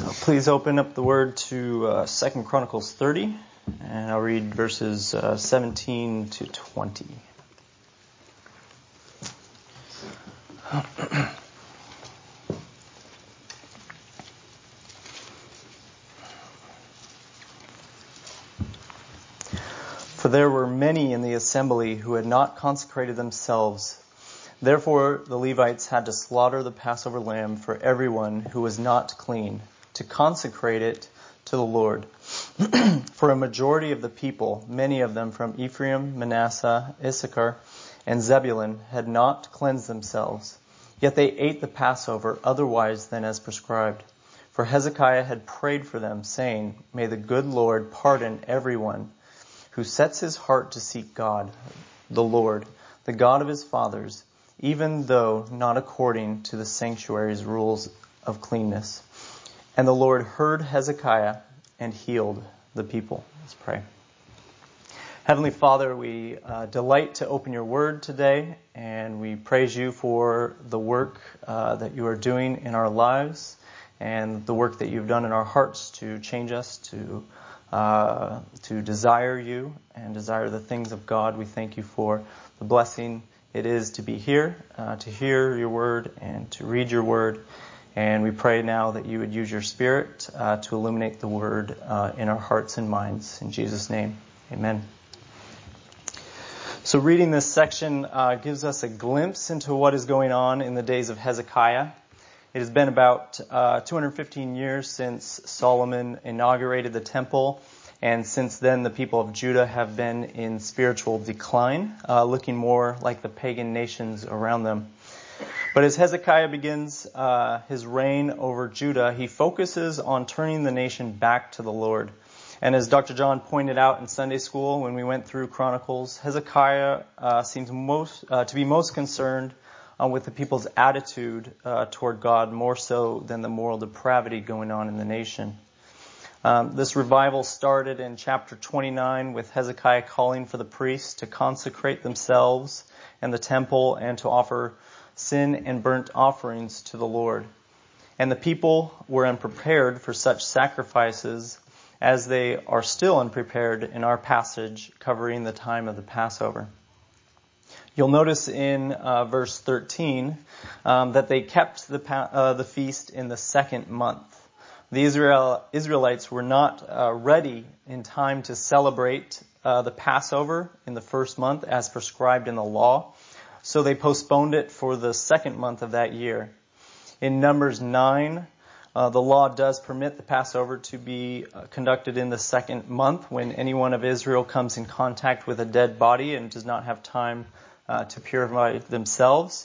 So please open up the word to 2 Chronicles 30, and I'll read verses 17 to 20. For there were many in the assembly who had not consecrated themselves. Therefore the Levites had to slaughter the Passover lamb for everyone who was not clean, to consecrate it to the Lord. For a majority of the people, many of them from Ephraim, Manasseh, Issachar, and Zebulun, had not cleansed themselves. Yet they ate the Passover otherwise than as prescribed. For Hezekiah had prayed for them, saying, "May the good Lord pardon everyone who sets his heart to seek God, the Lord, the God of his fathers, even though not according to the sanctuary's rules of cleanness." And the Lord heard Hezekiah and healed the people. Let's pray. Heavenly Father, we delight to open your word today, and we praise you for the work that you are doing in our lives and the work that you've done in our hearts to change us, to desire you and desire the things of God. We thank you for the blessing it is to be here, to hear your word and to read your word. And we pray now that you would use your Spirit to illuminate the word in our hearts and minds. In Jesus' name, amen. So reading this section gives us a glimpse into what is going on in the days of Hezekiah. It has been about 215 years since Solomon inaugurated the temple. And since then, the people of Judah have been in spiritual decline, looking more like the pagan nations around them. But as Hezekiah begins his reign over Judah, he focuses on turning the nation back to the Lord. And as Dr. John pointed out in Sunday school when we went through Chronicles, Hezekiah seems to be most concerned with the people's attitude toward God, more so than the moral depravity going on in the nation. This revival started in chapter 29 with Hezekiah calling for the priests to consecrate themselves and the temple and to offer sin and burnt offerings to the Lord. And the people were unprepared for such sacrifices, as they are still unprepared in our passage covering the time of the Passover. You'll notice in verse 13 that they kept the feast in the second month. The Israelites were not ready in time to celebrate the Passover in the first month as prescribed in the law, so they postponed it for the second month of that year. In Numbers 9, the law does permit the Passover to be conducted in the second month when anyone of Israel comes in contact with a dead body and does not have time to purify themselves.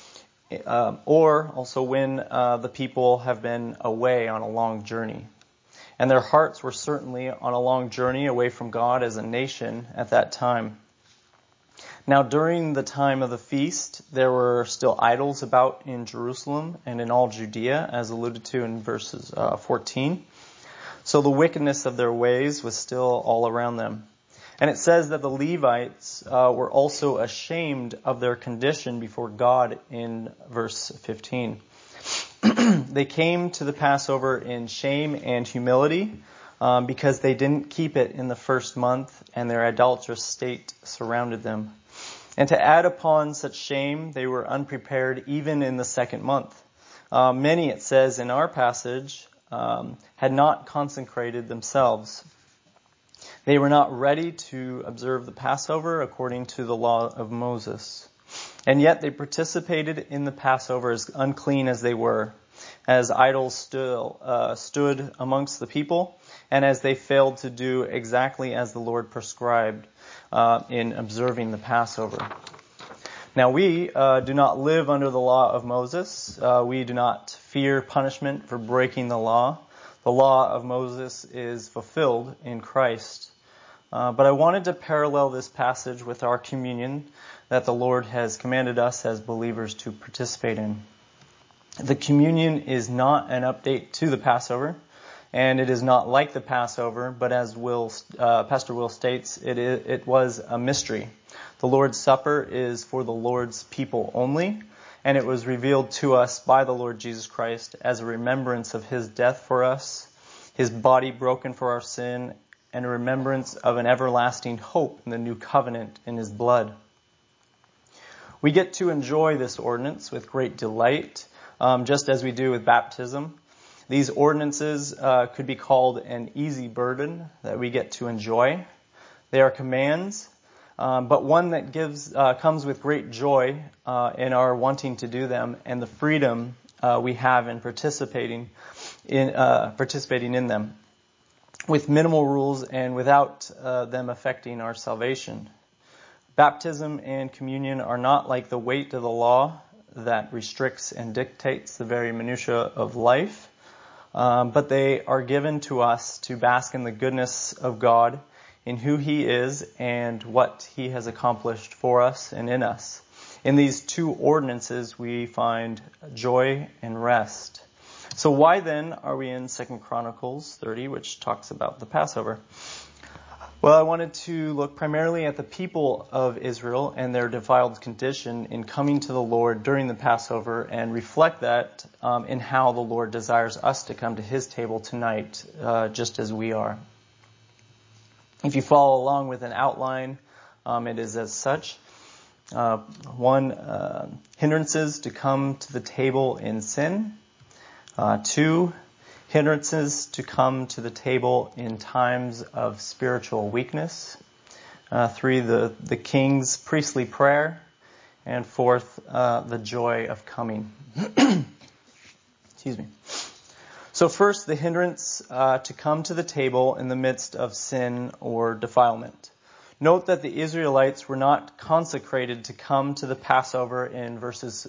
Or also when the people have been away on a long journey. And their hearts were certainly on a long journey away from God as a nation at that time. Now during the time of the feast, there were still idols about in Jerusalem and in all Judea, as alluded to in verses 14. So the wickedness of their ways was still all around them. And it says that the Levites were also ashamed of their condition before God in verse 15. They came to the Passover in shame and humility because they didn't keep it in the first month and their idolatrous state surrounded them. And to add upon such shame, they were unprepared even in the second month. Many, it says in our passage, had not consecrated themselves. They were not ready to observe the Passover according to the law of Moses. And yet they participated in the Passover as unclean as they were, as idols still stood amongst the people, and as they failed to do exactly as the Lord prescribed in observing the Passover. Now we do not live under the law of Moses. We do not fear punishment for breaking the law. The law of Moses is fulfilled in Christ. But I wanted to parallel this passage with our communion that the Lord has commanded us as believers to participate in. The communion is not an update to the Passover, and it is not like the Passover, but as Pastor Will states, it was a mystery. The Lord's Supper is for the Lord's people only, and it was revealed to us by the Lord Jesus Christ as a remembrance of his death for us, his body broken for our sin, and a remembrance of an everlasting hope in the new covenant in his blood. We get to enjoy this ordinance with great delight, just as we do with baptism. These ordinances could be called an easy burden that we get to enjoy. They are commands, but one that comes with great joy in our wanting to do them and the freedom we have in participating in them, with minimal rules and without them affecting our salvation. Baptism and communion are not like the weight of the law that restricts and dictates the very minutiae of life, but they are given to us to bask in the goodness of God, in who he is and what he has accomplished for us and in us. In these two ordinances we find joy and rest. So why then are we in 2 Chronicles 30, which talks about the Passover? Well, I wanted to look primarily at the people of Israel and their defiled condition in coming to the Lord during the Passover and reflect that in how the Lord desires us to come to his table tonight, just as we are. If you follow along with an outline, it is as such. 1, hindrances to come to the table in sin. 2, hindrances to come to the table in times of spiritual weakness. 3, the king's priestly prayer. And 4th, the joy of coming. Excuse me. So first, the hindrance to come to the table in the midst of sin or defilement. Note that the Israelites were not consecrated to come to the Passover in verses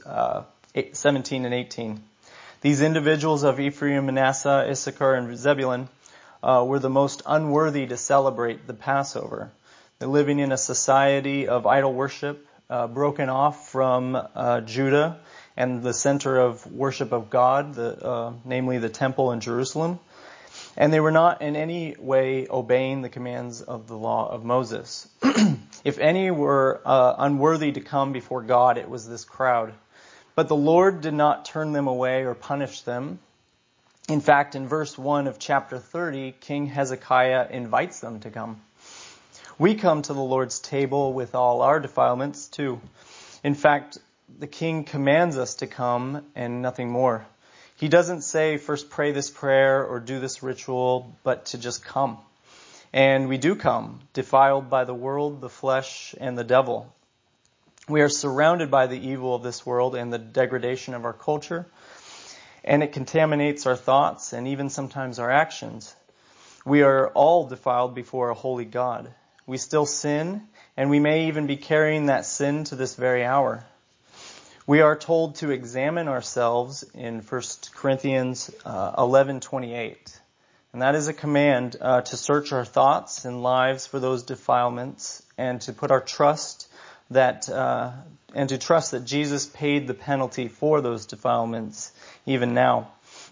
17 and 18. These individuals of Ephraim, Manasseh, Issachar, and Zebulun were the most unworthy to celebrate the Passover. They're living in a society of idol worship, broken off from Judah and the center of worship of God, namely the temple in Jerusalem. And they were not in any way obeying the commands of the law of Moses. If any were unworthy to come before God, it was this crowd. But the Lord did not turn them away or punish them. In fact, in verse 1 of chapter 30, King Hezekiah invites them to come. We come to the Lord's table with all our defilements too. In fact, the king commands us to come and nothing more. He doesn't say first pray this prayer or do this ritual, but to just come. And we do come, defiled by the world, the flesh, and the devil. We are surrounded by the evil of this world and the degradation of our culture, and it contaminates our thoughts and even sometimes our actions. We are all defiled before a holy God. We still sin, and we may even be carrying that sin to this very hour. We are told to examine ourselves in 1 Corinthians 11:28. And that is a command to search our thoughts and lives for those defilements and to put our trust and to trust that Jesus paid the penalty for those defilements even now.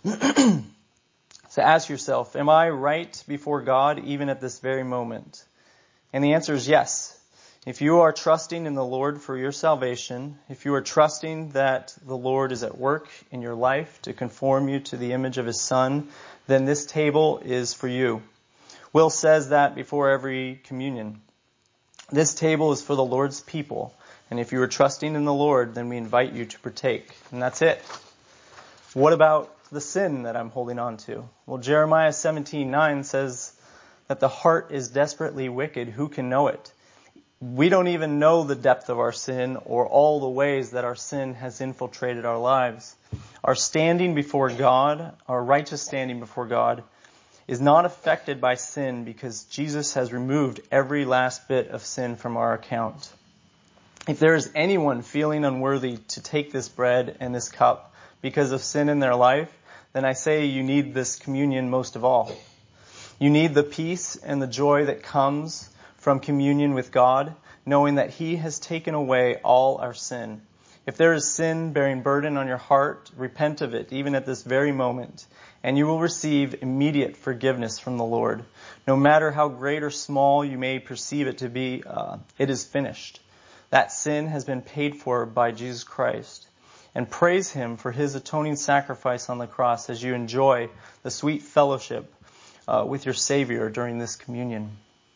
So ask yourself, am I right before God even at this very moment? And the answer is yes. If you are trusting in the Lord for your salvation, if you are trusting that the Lord is at work in your life to conform you to the image of his Son, then this table is for you. Will says that before every communion. This table is for the Lord's people. And if you are trusting in the Lord, then we invite you to partake. And that's it. What about the sin that I'm holding on to? Well, Jeremiah 17:9 says that the heart is desperately wicked. Who can know it? We don't even know the depth of our sin or all the ways that our sin has infiltrated our lives. Our standing before God, our righteous standing before God, is not affected by sin because Jesus has removed every last bit of sin from our account. If there is anyone feeling unworthy to take this bread and this cup because of sin in their life, then I say you need this communion most of all. You need the peace and the joy that comes from communion with God, knowing that he has taken away all our sin. If there is sin bearing burden on your heart, repent of it, even at this very moment, and you will receive immediate forgiveness from the Lord. No matter how great or small you may perceive it to be, it is finished. That sin has been paid for by Jesus Christ. and praise him for his atoning sacrifice on the cross as you enjoy the sweet fellowship with your Savior during this communion.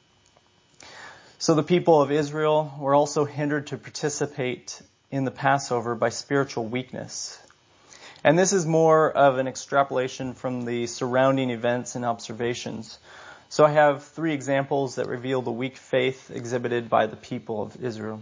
So the people of Israel were also hindered to participate in the Passover by spiritual weakness. And this is more of an extrapolation from the surrounding events and observations. So I have 3 examples that reveal the weak faith exhibited by the people of Israel.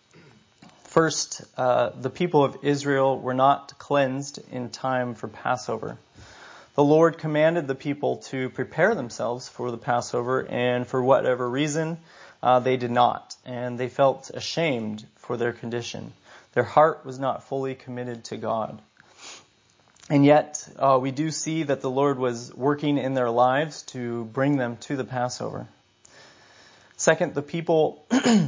First, the people of Israel were not cleansed in time for Passover. The Lord commanded the people to prepare themselves for the Passover, and for whatever reason, they did not. And they felt ashamed for their condition. Their heart was not fully committed to God. And yet, we do see that the Lord was working in their lives to bring them to the Passover. Second, the people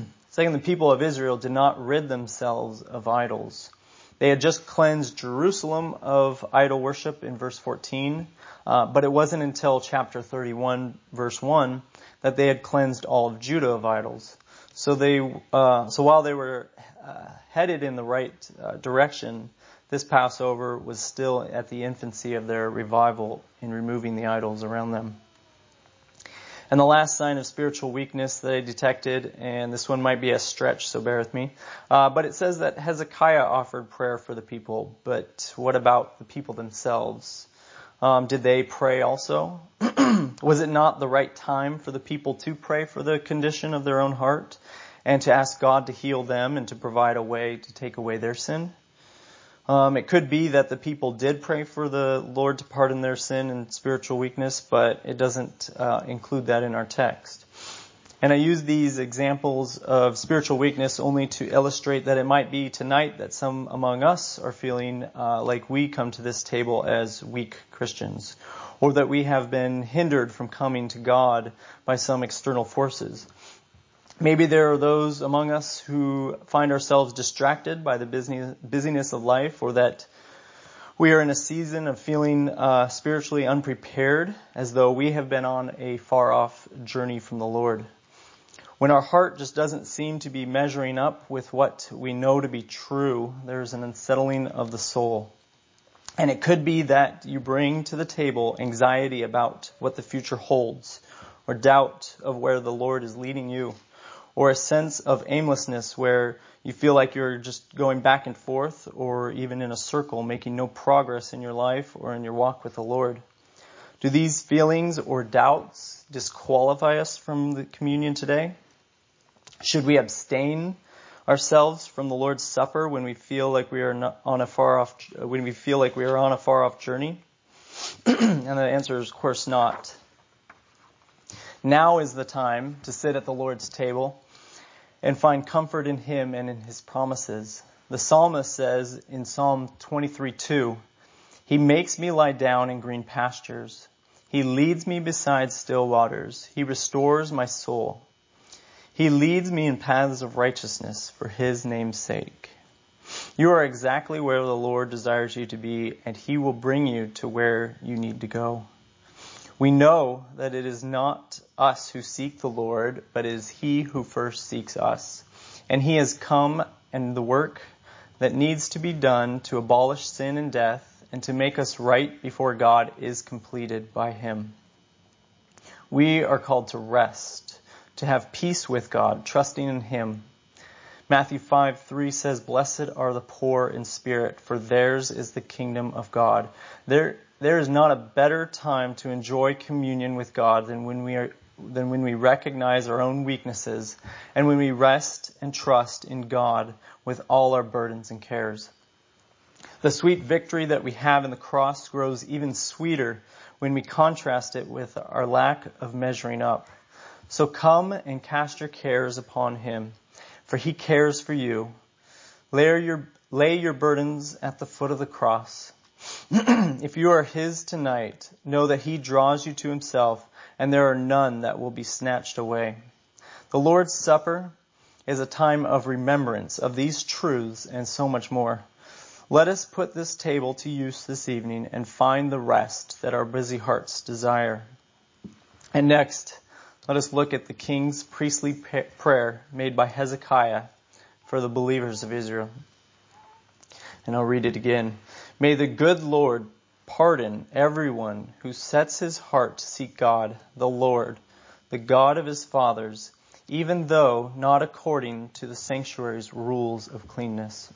of Israel did not rid themselves of idols. They had just cleansed Jerusalem of idol worship in verse 14, but it wasn't until chapter 31, verse 1, that they had cleansed all of Judah of idols. So while they were headed in the right direction, this Passover was still at the infancy of their revival in removing the idols around them. And the last sign of spiritual weakness that I detected, and this one might be a stretch, so bear with me, but it says that Hezekiah offered prayer for the people. But what about the people themselves? Did they pray also? Was it not the right time for the people to pray for the condition of their own heart and to ask God to heal them and to provide a way to take away their sin? It could be that the people did pray for the Lord to pardon their sin and spiritual weakness, but it doesn't include that in our text. And I use these examples of spiritual weakness only to illustrate that it might be tonight that some among us are feeling like we come to this table as weak Christians, or that we have been hindered from coming to God by some external forces. Maybe there are those among us who find ourselves distracted by the busyness of life, or that we are in a season of feeling spiritually unprepared, as though we have been on a far-off journey from the Lord. When our heart just doesn't seem to be measuring up with what we know to be true, there's an unsettling of the soul. And it could be that you bring to the table anxiety about what the future holds, or doubt of where the Lord is leading you, or a sense of aimlessness where you feel like you're just going back and forth or even in a circle, making no progress in your life or in your walk with the Lord. Do these feelings or doubts disqualify us from the communion today? Should we abstain ourselves from the Lord's Supper when we feel like we are on a far off journey? And the answer is, of course, not. Now is the time to sit at the Lord's table and find comfort in Him and in His promises. The psalmist says in Psalm 23:2, He makes me lie down in green pastures. He leads me beside still waters. He restores my soul. He leads me in paths of righteousness for His name's sake. You are exactly where the Lord desires you to be, and He will bring you to where you need to go. We know that it is not us who seek the Lord, but it is He who first seeks us. And He has come, and the work that needs to be done to abolish sin and death and to make us right before God is completed by Him. We are called to rest, to have peace with God, trusting in Him. Matthew 5:3 says, Blessed are the poor in spirit, for theirs is the kingdom of God. There is not a better time to enjoy communion with God than when we recognize our own weaknesses and when we rest and trust in God with all our burdens and cares. The sweet victory that we have in the cross grows even sweeter when we contrast it with our lack of measuring up. So come and cast your cares upon Him, for He cares for you. Lay your burdens at the foot of the cross. If you are His tonight, know that He draws you to Himself, and there are none that will be snatched away. The Lord's Supper is a time of remembrance of these truths and so much more. Let us put this table to use this evening and find the rest that our busy hearts desire. And next, let us look at the king's priestly prayer made by Hezekiah for the believers of Israel. And I'll read it again. May the good Lord pardon everyone who sets his heart to seek God, the Lord, the God of his fathers, even though not according to the sanctuary's rules of cleanness.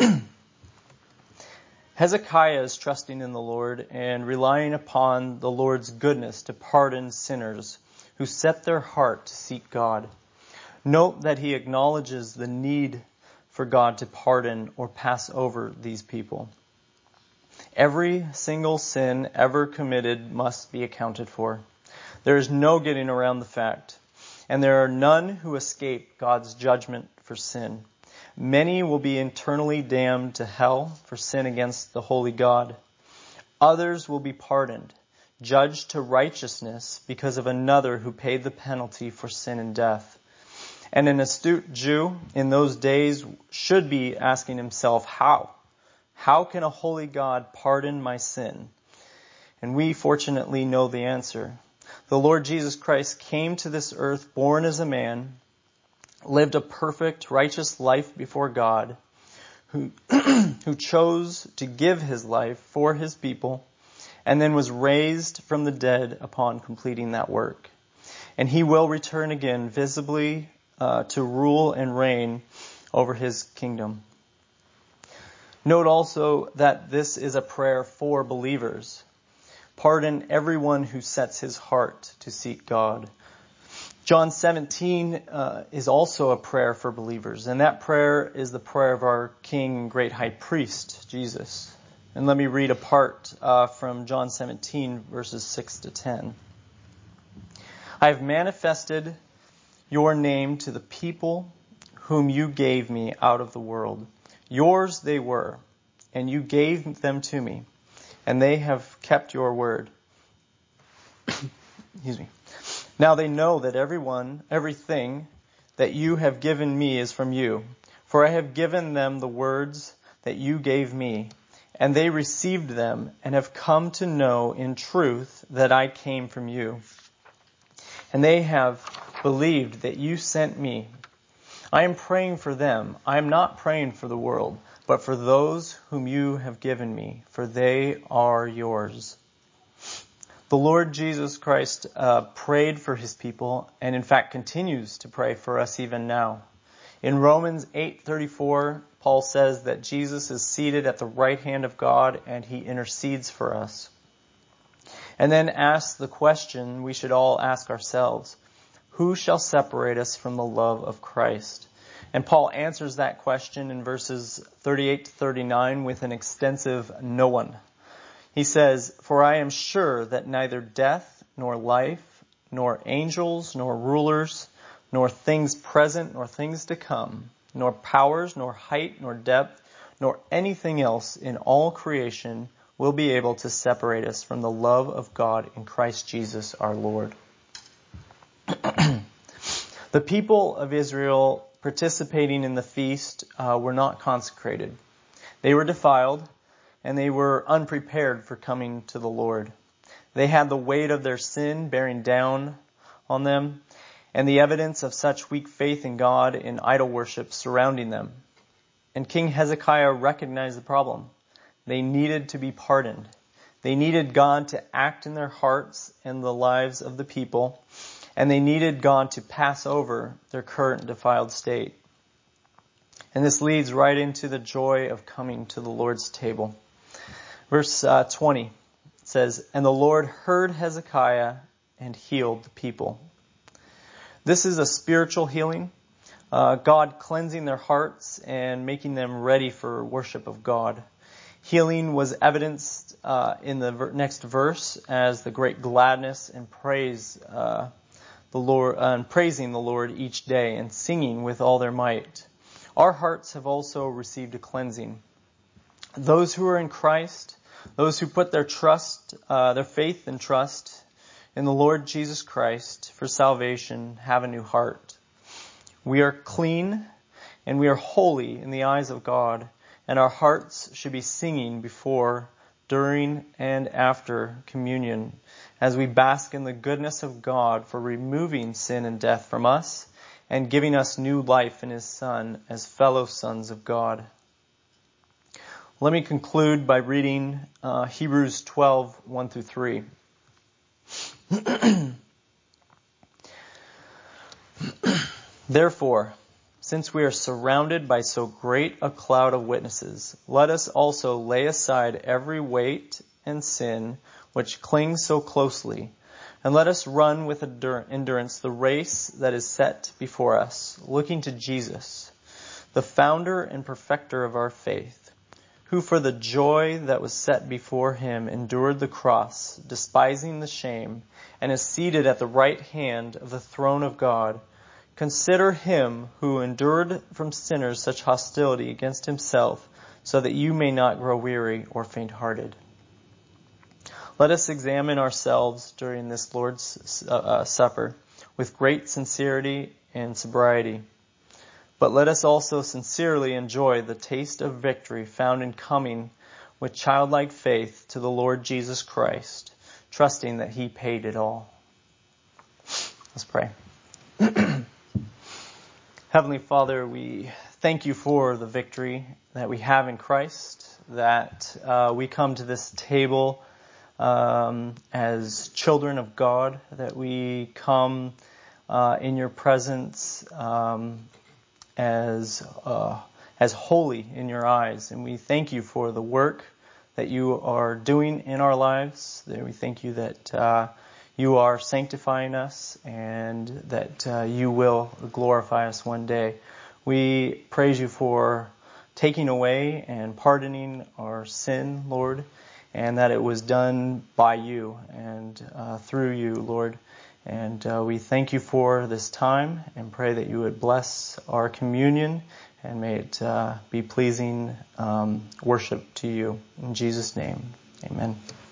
Hezekiah is trusting in the Lord and relying upon the Lord's goodness to pardon sinners who set their heart to seek God. Note that he acknowledges the need for God to pardon or pass over these people. Every single sin ever committed must be accounted for. There is no getting around the fact, and there are none who escape God's judgment for sin. Many will be eternally damned to hell for sin against the holy God. Others will be pardoned, judged to righteousness because of another who paid the penalty for sin and death. And an astute Jew in those days should be asking himself, how? How can a holy God pardon my sin? And we fortunately know the answer. The Lord Jesus Christ came to this earth born as a man, lived a perfect, righteous life before God, who chose to give his life for his people, and then was raised from the dead upon completing that work. And he will return again visibly to rule and reign over his kingdom. Note also that this is a prayer for believers. Pardon everyone who sets his heart to seek God. John 17 is also a prayer for believers, and that prayer is the prayer of our King and great high priest, Jesus. And let me read a part from John 17, verses 6 to 10. I have manifested your name to the people whom you gave me out of the world. Yours they were, and you gave them to me, and they have kept your word. Excuse me. Now they know that everything that you have given me is from you. For I have given them the words that you gave me, and they received them and have come to know in truth that I came from you. And they have believed that you sent me. I am praying for them. I am not praying for the world, but for those whom you have given me, for they are yours. The Lord Jesus Christ prayed for his people, and in fact continues to pray for us even now. In Romans 8:34, Paul says that Jesus is seated at the right hand of God and he intercedes for us. And then asks the question we should all ask ourselves, who shall separate us from the love of Christ? And Paul answers that question in verses 38 to 39 with an extensive no one. He says, for I am sure that neither death, nor life, nor angels, nor rulers, nor things present, nor things to come, nor powers, nor height, nor depth, nor anything else in all creation will be able to separate us from the love of God in Christ Jesus our Lord. The people of Israel participating in the feast were not consecrated. They were defiled, and they were unprepared for coming to the Lord. They had the weight of their sin bearing down on them, and the evidence of such weak faith in God in idol worship surrounding them. And King Hezekiah recognized the problem. They needed to be pardoned. They needed God to act in their hearts and the lives of the people, and they needed God to pass over their current defiled state. And this leads right into the joy of coming to the Lord's table. Verse 20 says, and the Lord heard Hezekiah and healed the people. This is a spiritual healing. God cleansing their hearts and making them ready for worship of God. Healing was evidenced in the next verse as the great gladness and praise the Lord, and praising the Lord each day and singing with all their might. Our hearts have also received a cleansing. Those who are in Christ, those who put their trust, their faith and trust in the Lord Jesus Christ for salvation, have a new heart. We are clean and we are holy in the eyes of God, and our hearts should be singing before, during, and after communion as we bask in the goodness of God for removing sin and death from us and giving us new life in His Son as fellow sons of God. Let me conclude by reading Hebrews 12, 1 through 3. Therefore, since we are surrounded by so great a cloud of witnesses, let us also lay aside every weight and sin which clings so closely, and let us run with endurance the race that is set before us, looking to Jesus, the founder and perfecter of our faith, who for the joy that was set before him endured the cross, despising the shame, and is seated at the right hand of the throne of God. Consider him who endured from sinners such hostility against himself, so that you may not grow weary or faint-hearted. Let us examine ourselves during this Lord's Supper with great sincerity and sobriety. But let us also sincerely enjoy the taste of victory found in coming with childlike faith to the Lord Jesus Christ, trusting that he paid it all. Let's pray. Heavenly Father, we thank you for the victory that we have in Christ, that we come to this table as children of God, that we come in your presence as holy in your eyes. And we thank you for the work that you are doing in our lives. We thank you that you are sanctifying us and that you will glorify us one day. We praise you for taking away and pardoning our sin, Lord, and that it was done by you and through you, Lord. And we thank you for this time and pray that you would bless our communion and may it be pleasing worship to you. In Jesus' name, amen.